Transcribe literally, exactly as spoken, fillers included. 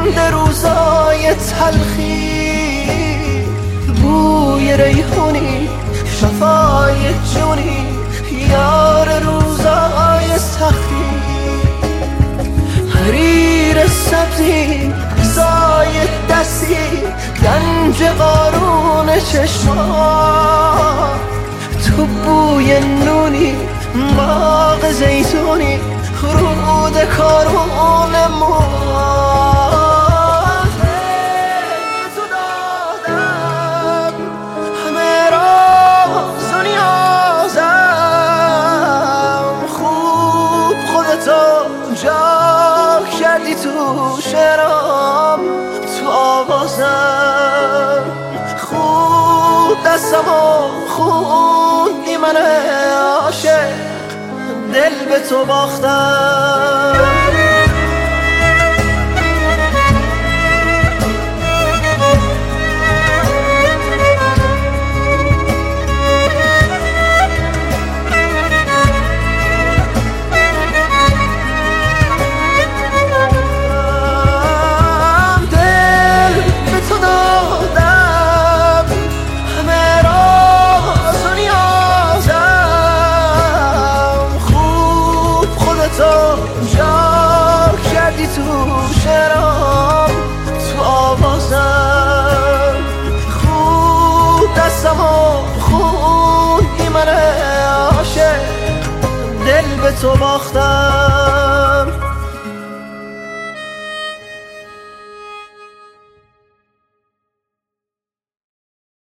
مانده روزای تلخی، بوی ریحونی شفای جونی یار روزای سختی. حریر سبزی سایه دستی گنج قارون چشما، تو بوی نونی باغ زیتونی رود کارون ما. تو دادم همه راز و نیازم، خوب خودتو جا کردی تو شعرام تو آوازم، خوب دستمو خوندی من عاشق دل به تو باختم. تو شعرام تو آوازم، خوب دستمو خوندی من عاشق دل به تو باختم.